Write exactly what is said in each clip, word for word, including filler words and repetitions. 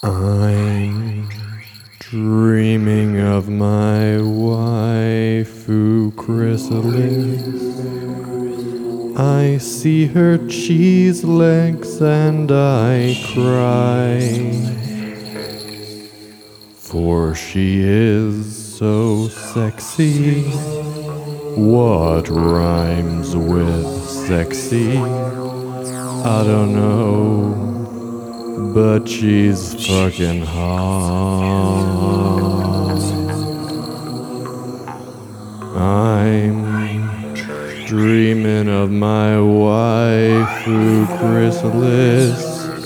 I'm dreaming of my waifu chrysalis. I see her cheese legs and I cry, for she is so sexy. What rhymes with sexy? I don't know, but she's fucking hot. I'm dreaming of my waifu chrysalis.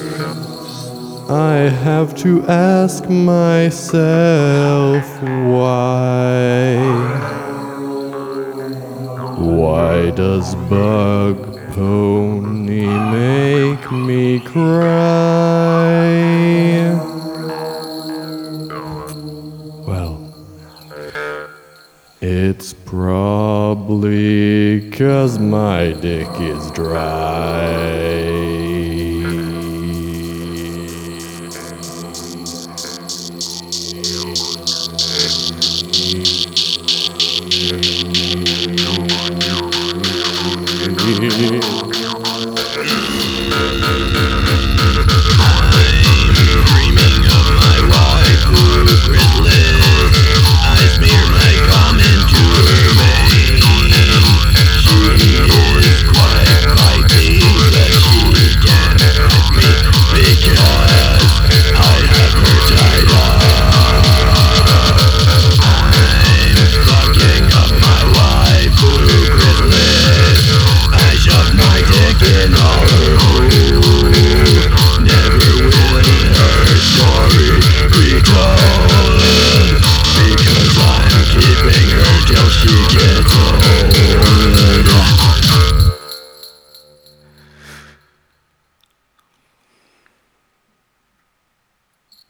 I have to ask myself why. Why does Bug Pony make me cry? Well, it's probably 'cause my dick is dry. Because I'm keeping her till she gets old.